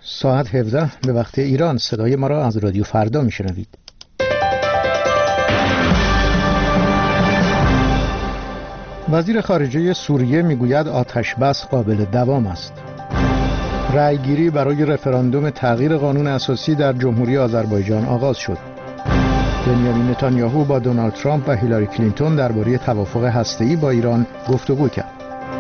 ساعت 17 به وقت ایران. صدای ما را از رادیو فردا میشنوید. وزیر خارجه سوریه میگوید آتش بس قابل دوام است. رأیگیری برای رفراندوم تغییر قانون اساسی در جمهوری آذربایجان آغاز شد. بنیامین نتانیاهو با دونالد ترامپ و هیلاری کلینتون درباره توافق هسته‌ای با ایران گفتگو کرد.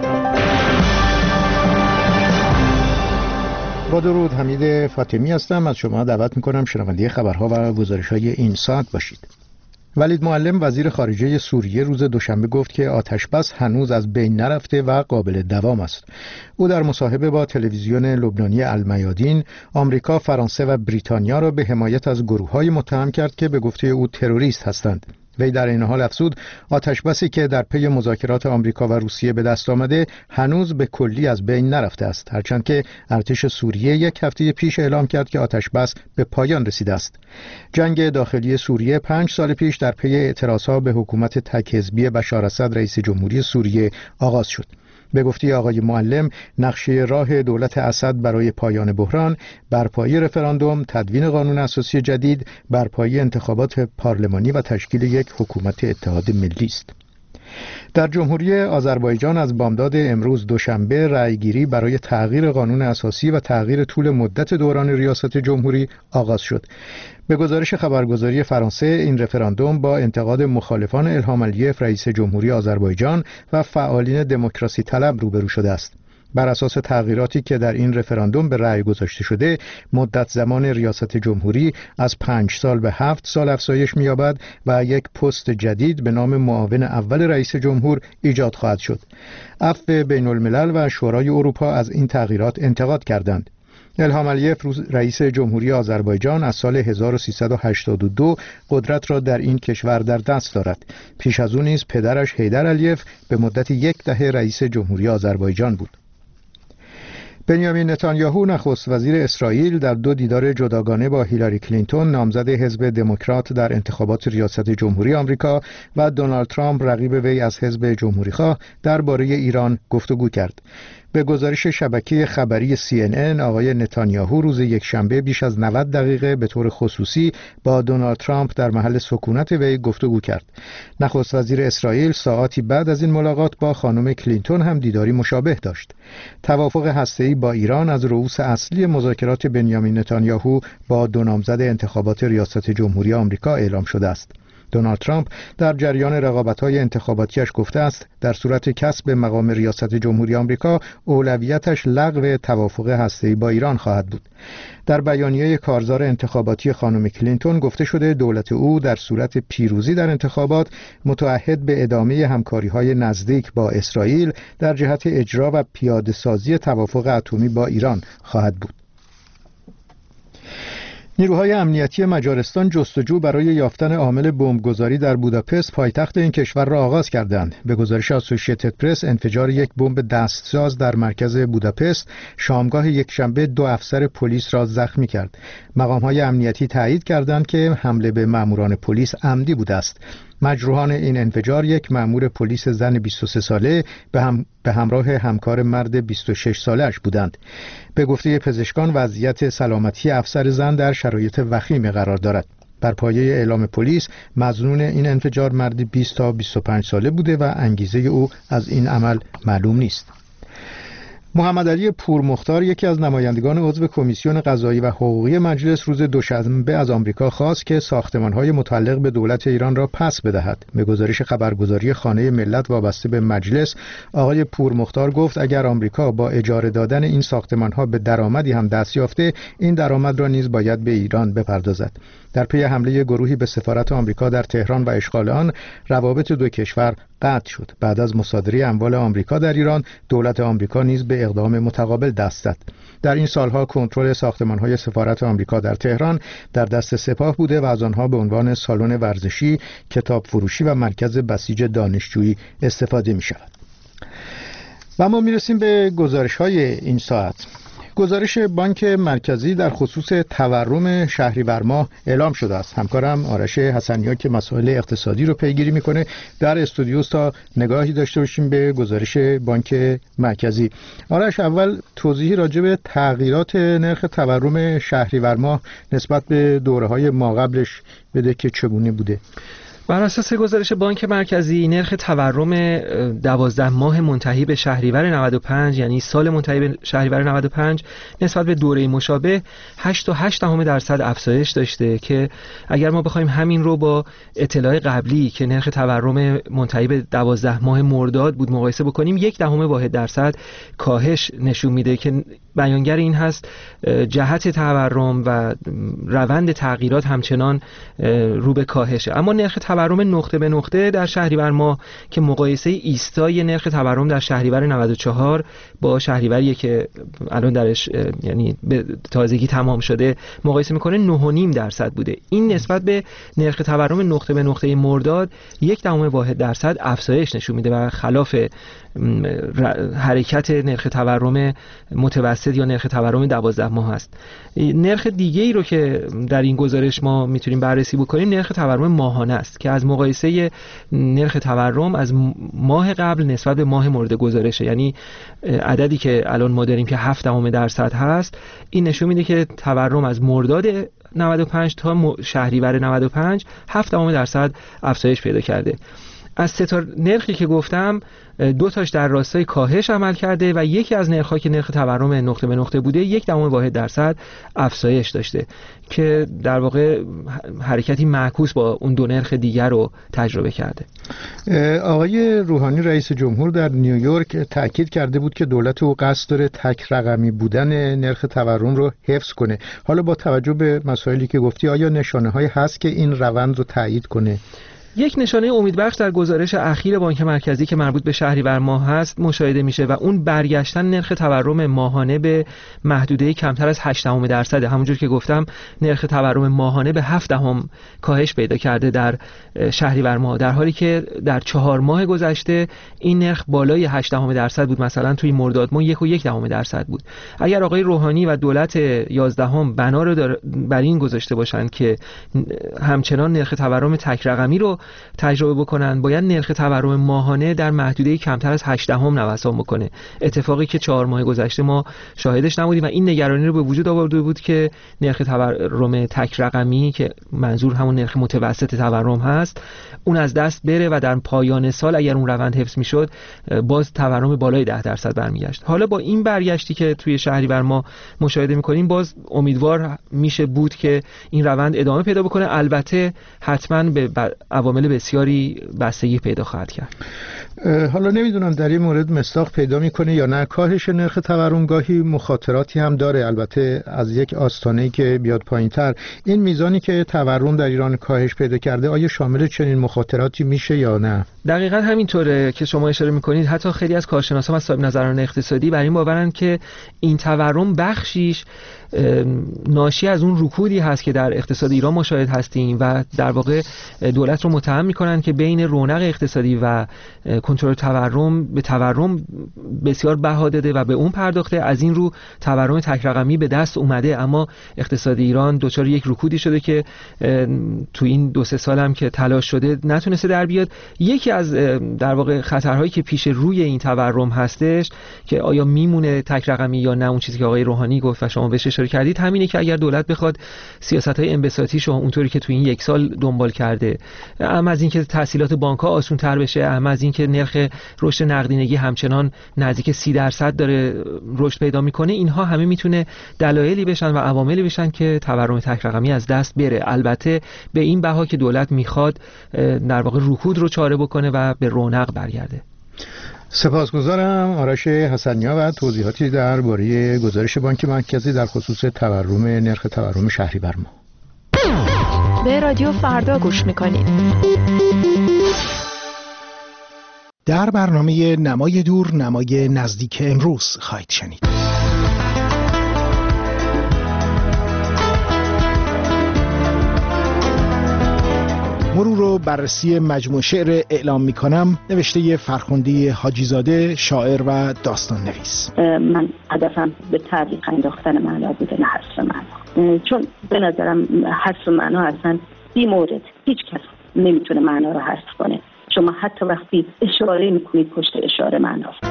با درود، حمید فاطمی هستم. از شما دعوت میکنم شنونده خبرها و گزارش‌های این ساعت باشید. ولید معلم وزیر خارجه سوریه روز دوشنبه گفت که آتش بس هنوز از بین نرفته و قابل دوام است. او در مصاحبه با تلویزیون لبنانی المیادین آمریکا، فرانسه و بریتانیا را به حمایت از گروه‌های متهم کرد که به گفته او تروریست هستند. وی در این حال افزود آتش بسی که در پی مذاکرات آمریکا و روسیه به دست آمده هنوز به کلی از بین نرفته است، هرچند که ارتش سوریه یک هفته پیش اعلام کرد که آتش بس به پایان رسیده است. جنگ داخلی سوریه 5 سال پیش در پی اعتراضها به حکومت تک حزبی بشار اسد رئیس جمهوری سوریه آغاز شد. به گفته آقای معلم، نقشه راه دولت اسد برای پایان بحران، برپایی رفراندوم، تدوین قانون اساسی جدید، برپایی انتخابات پارلمانی و تشکیل یک حکومت اتحاد ملی است. در جمهوری آذربایجان از بامداد امروز دوشنبه رأیگیری برای تغییر قانون اساسی و تغییر طول مدت دوران ریاست جمهوری آغاز شد. به گزارش خبرگزاری فرانسه، این رفراندوم با انتقاد مخالفان الهام علیف رئیس جمهوری آذربایجان و فعالین دموکراسی طلب روبرو شده است. بر اساس تغییراتی که در این رفراندوم به رأی گذاشته شده، مدت زمان ریاست جمهوری از 5 سال به 7 سال افزایش می‌یابد و یک پست جدید به نام معاون اول رئیس جمهور ایجاد خواهد شد. عفو بین الملل و شورای اروپا از این تغییرات انتقاد کردند. الهام علیف رئیس جمهوری آذربایجان از سال 1382 قدرت را در این کشور در دست دارد. پیش از او نیز پدرش حیدر علیف به مدت 10 دهه رئیس جمهوری آذربایجان بود. بنیامین نتانیاهو نخست وزیر اسرائیل در 2 دیدار جداگانه با هیلاری کلینتون نامزد حزب دموکرات در انتخابات ریاست جمهوری آمریکا و دونالد ترامپ رقیب وی از حزب جمهوریخواه درباره ایران گفتگو کرد. به گزارش شبکه خبری CNN، آقای نتانیاهو روز یکشنبه بیش از 90 دقیقه به طور خصوصی با دونالد ترامپ در محل سکونت وی گفتگو کرد. نخست وزیر اسرائیل ساعاتی بعد از این ملاقات با خانم کلینتون هم دیداری مشابه داشت. توافق هسته‌ای با ایران از رؤوس اصلی مذاکرات بنیامین نتانیاهو با 2 نامزد انتخابات ریاست جمهوری آمریکا اعلام شده است. دونالد ترامپ در جریان رقابت‌های انتخاباتیش گفته است در صورت کسب مقام ریاست جمهوری آمریکا اولویتش لغو توافق هسته‌ای با ایران خواهد بود. در بیانیه کارزار انتخاباتی خانم کلینتون گفته شده دولت او در صورت پیروزی در انتخابات متعهد به ادامه همکاری‌های نزدیک با اسرائیل در جهت اجرا و پیاده‌سازی توافق اتمی با ایران خواهد بود. نیروهای امنیتی مجارستان جستجو برای یافتن عامل بمبگذاری در بوداپست پایتخت این کشور را آغاز کردند. به گزارش اسوسییتد پرس، انفجار یک بمب دستساز در مرکز بوداپست شامگاه یکشنبه 2 افسر پلیس را زخمی کرد. مقام‌های امنیتی تایید کردند که حمله به ماموران پلیس عمدی بوده است. مجروحان این انفجار یک مأمور پلیس زن 23 ساله به همراه همکار مرد 26 ساله‌اش بودند. به گفته پزشکان وضعیت سلامتی افسر زن در شرایط وخیمی قرار دارد. بر پایه اعلام پلیس، مظنون این انفجار مردی 20 تا 25 ساله بوده و انگیزه او از این عمل معلوم نیست. محمد علی پورمختار، یکی از نمایندگان عضو کمیسیون قضایی و حقوقی مجلس، روز دوشنبه از آمریکا خواست که ساختمان‌های متعلق به دولت ایران را پس بدهد. به گزارش خبرگزاری خانه ملت وابسته به مجلس، آقای پورمختار گفت اگر آمریکا با اجاره دادن این ساختمان‌ها به درآمدی هم دست یافته، این درآمد را نیز باید به ایران بپردازد. در پی حمله گروهی به سفارت آمریکا در تهران و اشغال آن، روابط 2 کشور قطع شد. بعد از مصادره اموال آمریکا در ایران، دولت آمریکا نیز به اقدام متقابل دست زد. در این سالها کنترل ساختمان‌های سفارت آمریکا در تهران در دست سپاه بوده و از آنها به عنوان سالن ورزشی، کتاب فروشی و مرکز بسیج دانشجویی استفاده می‌شود. و ما می‌رسیم به گزارش‌های این ساعت. گزارش بانک مرکزی در خصوص تورم شهریور ماه اعلام شده است. همکارم آرش حسنی‌ها که مسائل اقتصادی رو پیگیری میکنه در استودیو تا نگاهی داشته باشیم به گزارش بانک مرکزی. آرش، اول توضیحی راجع به تغییرات نرخ تورم شهریور ماه نسبت به دوره‌های ماقبلش بده که چگونه بوده. بر اساس گزارش بانک مرکزی، نرخ تورم 12 ماه منتهی به شهریور 95، یعنی سال منتهی به شهریور 95، نسبت به دوره مشابه 8.8% افزایش داشته که اگر ما بخوایم همین رو با اطلاع قبلی که نرخ تورم منتهی به 12 ماه مرداد بود مقایسه بکنیم، 0.1% کاهش نشون میده که بیانگر این هست جهت تورم و روند تغییرات همچنان رو به کاهشه. اما نرخ تورم نقطه به نقطه در شهریور ماه که مقایسه ایستای نرخ تورم در شهریور 94 با شهریوری که الان درش یعنی به تازگی تمام شده مقایسه میکنه 9.5% بوده. این نسبت به نرخ تورم نقطه به نقطه مرداد 0.1% افزایش نشون میده و خلاف حرکت نرخ تورم متوسط یا نرخ تورم 12 ماه است. نرخ دیگه ای رو که در این گزارش ما میتونیم بررسی بکنیم نرخ تورم ماهانه است که از مقایسه نرخ تورم از ماه قبل نسبت به ماه مورد گزارشه، یعنی عددی که الان ما داریم که 0.7% هست، این نشون میده که تورم از مرداد 95 تا شهریور 95 0.7% افزایش پیدا کرده. از سه تا نرخی که گفتم 2 تاش در راستای کاهش عمل کرده و یکی از نرخ‌ها که نرخ تورم نقطه به نقطه بوده 0.1% افزایش داشته که در واقع حرکتی معکوس با اون دو نرخ دیگر رو تجربه کرده. آقای روحانی رئیس جمهور در نیویورک تاکید کرده بود که دولت او قصد داره تک رقمی بودن نرخ تورم رو حفظ کنه. حالا با توجه به مسائلی که گفتی آیا نشانه‌هایی هست که این روند رو تایید کنه؟ یک نشانه امیدبخش در گزارش اخیر بانک مرکزی که مربوط به شهریور ماه هست مشاهده میشه و اون برگشتن نرخ تورم ماهانه به محدوده کمتر از 0.8%. همونجور که گفتم نرخ تورم ماهانه به 0.7 کاهش پیدا کرده در شهریور ماه، در حالی که در 4 ماه گذشته این نرخ بالای 0.8% بود. مثلا توی مرداد ماه 1.1% بود. اگر آقای روحانی و دولت 11 بنا رو بر این گذاشته باشند که همچنان نرخ تورم تک رقمی رو تجربه بکنن، باید نرخ تورم ماهانه در محدوده کمتر از 0.8 نوسان بکنه، اتفاقی که 4 ماه گذشته ما شاهدش نبودیم و این نگرانی رو به وجود آورده بود که نرخ تورم تک رقمی که منظور همون نرخ متوسط تورم هست اون از دست بره و در پایان سال اگر اون روند حفظ میشد باز تورم بالای 10% برمیگشت. حالا با این برگشتی که توی شهریور ما مشاهده میکنیم باز امیدوار میشه بود که این روند ادامه پیدا بکنه. البته حتما به عوامل بسیاری بستگی پیدا خواهد کرد. حالا نمیدونم در این مورد مصداق پیدا میکنه یا نه، کاهش نرخ تورم گاهی مخاطراتی هم داره، البته از یک آستانه‌ای که بیاد پایین‌تر. این میزانی که تورم در ایران کاهش پیدا کرده آیا شامل چنین مخاطراتی میشه یا نه؟ دقیقاً همینطوره که شما اشاره میکنید. حتی خیلی از کارشناسان و صاحب نظران اقتصادی بر این باورن که این تورم بخشیش ناشی از اون رکودی هست که در اقتصاد ایران مشاهد هستیم و در واقع دولت رو متهم میکنن که بین رونق اقتصادی و کنترل تورم به تورم بسیار بها داده و به اون پرداخته، از این رو تورم تک رقمی به دست اومده. اما اقتصاد ایران دچار یک رکودی شده که تو این 2-3 سال هم که تلاش شده نتونسته در بیاد. یکی از در واقع خطرهایی که پیش روی این تورم هستش که آیا میمونه تک رقمی یا نه، اون چیزی که آقای روحانی گفت و شما بهش اشاره کردید همینه که اگر دولت بخواد سیاست‌های انبساطیشو اونطوری که تو این 1 سال دنبال کرده، اما از اینکه تسهیلات بانک‌ها آسان‌تر بشه، اما از اینکه نرخ رشد نقدینگی همچنان نزدیک 30% داره رشد پیدا میکنه، اینها همه میتونه دلایلی بشن و عواملی بشن که تورم تک رقمی از دست بره. البته به این بها که دولت میخواد در واقع رکود رو چاره بکنه و به رونق برگرده. سپاسگزارم آرش حسنی‌ها و توضیحاتی درباره گزارش بانک مرکزی در خصوص تورم نرخ تورم شهریور ماه. به رادیو فردا گوش میکنید. در برنامه نمای دور نمای نزدیک امروز خواهید شنید. مرور و بررسی مجموع شعر اعلام میکنم نوشته فرخندی حاجیزاده، شاعر و داستان نویس. من هدفم به تعلیق انداختن معنا بوده، نه حذف معنا، چون به نظرم حذف معنا اصلا بی مورد، هیچ کس نمیتونه معنا رو حذف کنه. شما حتی وقتی اشاره میکنید پشت اشاره معناست.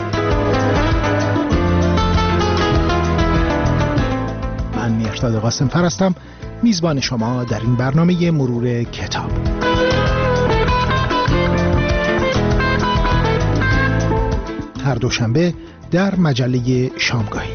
من میرشاد قاسم‌فر هستم، میزبان شما در این برنامه مرور کتاب. هر دوشنبه در مجله شامگاهی.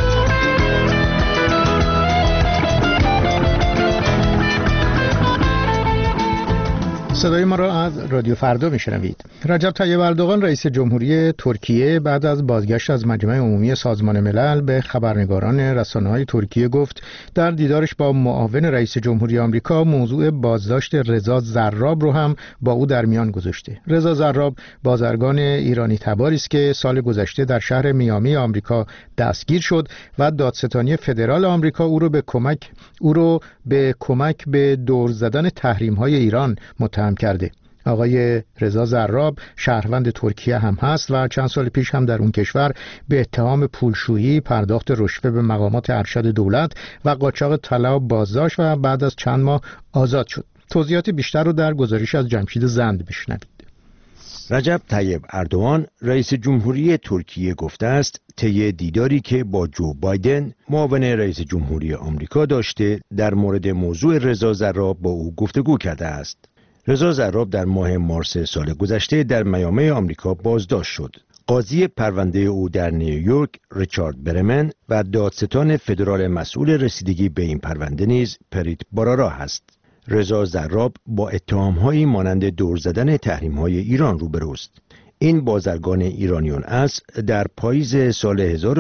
صدای ما را از رادیو فردا میشنوید. رجب طیب اردوغان رئیس جمهوری ترکیه بعد از بازگشت از مجمع عمومی سازمان ملل به خبرنگاران رسانه‌های ترکیه گفت در دیدارش با معاون رئیس جمهوری آمریکا موضوع بازداشت رضا زراب رو هم با او در میان گذاشته. رضا زراب بازرگان ایرانی تباری است که سال گذشته در شهر میامی آمریکا دستگیر شد و دادستانی فدرال آمریکا او رو به کمک به دور زدن تحریم‌های ایران متهم کرده. آقای رضا زراب شهروند ترکیه هم هست و چند سال پیش هم در اون کشور به اتهام پولشویی، پرداخت رشوه به مقامات ارشد دولت و قاچاق طلا بازداشت و بعد از چند ماه آزاد شد. توضیحات بیشتر رو در گزارش از جمشید زند بشنوید. رجب طیب اردوغان رئیس جمهوری ترکیه گفته است طی دیداری که با جو بایدن معاون رئیس جمهوری آمریکا داشته در مورد موضوع رضا زراب با او گفتگو کرده است. رضا زراب در ماه مارس سال گذشته در میامی آمریکا بازداشت شد. قاضی پرونده او در نیویورک ریچارد برمن و دادستان فدرال مسئول رسیدگی به این پرونده نیز پریت بارارا است. رضا زراب با اتهام‌هایی مانند دور زدن تحریم‌های ایران روبروست. این بازرگان ایرانیان اصل در پاییز سال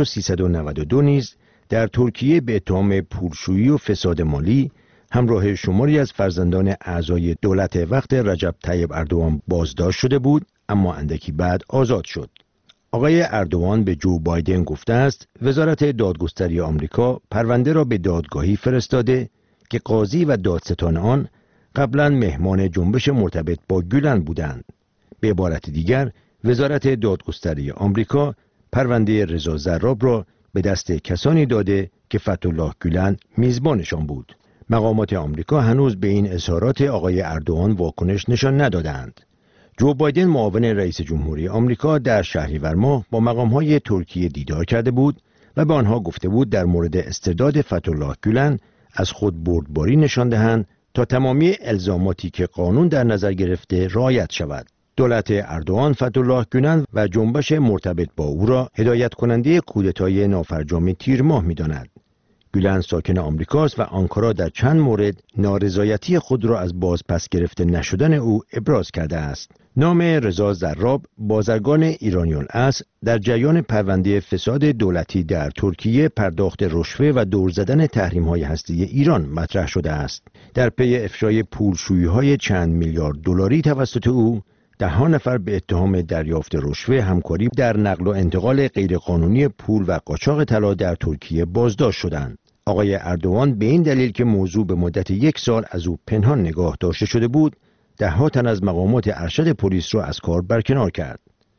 1392 نیز در ترکیه به اتهام پولشویی و فساد مالی همراه شماری از فرزندان اعضای دولت وقت رجب طیب اردوغان بازداشت شده بود، اما اندکی بعد آزاد شد. آقای اردوغان به جو بایدن گفته است وزارت دادگستری آمریکا پرونده را به دادگاهی فرستاده که قاضی و دادستان آن قبلا مهمان جنبش مرتبط با گولن بودند. به عبارت دیگر وزارت دادگستری آمریکا پرونده رضا زراب را به دست کسانی داده که فتح‌الله گولن میزبانشان بود. مقامات آمریکا هنوز به این اظهارات آقای اردوغان واکنش نشان ندادند. جو بایدن معاون رئیس جمهوری آمریکا در شهریور ماه با مقام‌های ترکیه دیدار کرده بود و به آنها گفته بود در مورد استرداد فتح‌الله گولن از خود بردباری نشان دهند تا تمامی الزاماتی که قانون در نظر گرفته رعایت شود. دولت اردوغان فتح‌الله گولن و جنبش مرتبط با او را هدایت کننده کودتای نافرجام تیر ماه می‌داند. گولن ساکن آمریکاست و آنکارا در چند مورد نارضایتی خود را از بازپس گرفته نشدن او ابراز کرده است. نام رضا زراب بازرگان ایرانیان اصل در جریان پرونده فساد دولتی در ترکیه، پرداخت رشوه و دور زدن تحریم‌های هسته‌ای ایران مطرح شده است. در پی افشای پولشویی‌های چند میلیارد دلاری توسط او، 10 نفر به اتهام دریافت رشوه، همکاری در نقل و انتقال غیرقانونی پول و قاچاق طلا در ترکیه بازداشت شدند. آقای اردوغان به این دلیل که موضوع به مدت 1 سال از او پنهان نگاه داشته شده بود، 10 تن از مقامات ارشد پلیس را از کار برکنار کرد.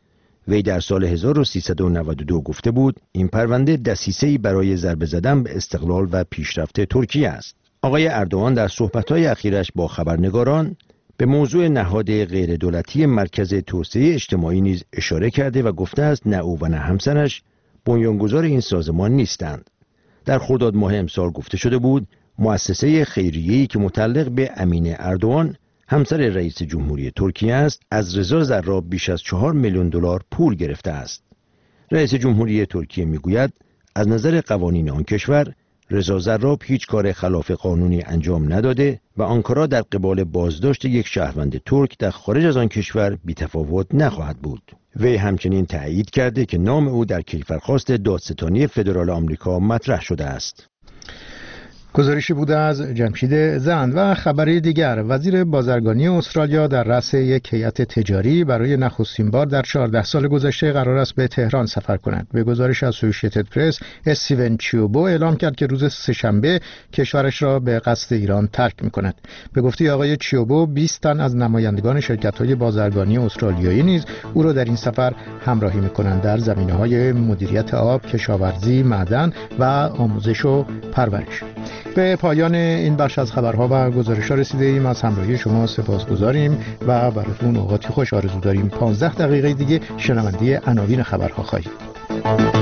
وی در سال 1392 گفته بود این پرونده دسیسه‌ای برای ضربه زدن به استقلال و پیشرفت ترکیه است. آقای اردوغان در صحبت‌های اخیرش با خبرنگاران به موضوع نهاد غیر دولتی مرکز توسعه اجتماعی نیز اشاره کرده و گفته است نه او و نه همسرش بنیانگذار این سازمان نیستند. در خرداد ماه امسال گفته شده بود مؤسسه خیریه‌ای که متعلق به امینه اردوغان همسر رئیس جمهوری ترکیه است از رضا زراب بیش از 4 میلیون دلار پول گرفته است. رئیس جمهوری ترکیه میگوید از نظر قوانین آن کشور رضا زراب هیچ کار خلاف قانونی انجام نداده و آنکارا در قبال بازداشت یک شهروند ترک در خارج از آن کشور بی‌تفاوت نخواهد بود. وی همچنین تأیید کرده که نام او در کیفرخواست دادستانی فدرال آمریکا مطرح شده است. گزارشی بوده از جمشید زند. و خبری دیگر، وزیر بازرگانی استرالیا در رأس یک هیئت تجاری برای نخستین بار در 14 سال گذشته قرار است به تهران سفر کند. به گزارش اسوسییتد پرس، استیون چیوبو اعلام کرد که روز سه‌شنبه کشورش را به قصد ایران ترک می‌کند. به گفته آقای چیوبو 20 تن از نمایندگان شرکت‌های بازرگانی استرالیایی نیز او را در این سفر همراهی می‌کنند در زمینه‌های مدیریت آب، کشاورزی، معدن و آموزش و پرورش. به پایان این بخش از خبرها و گزارش‌ها رسیده ایم. از همراهی شما سپاسگزاریم و براتون اوقاتی خوش آرزو داریم. 15 دقیقه دیگه شنونده عناوین خبرها خواهید.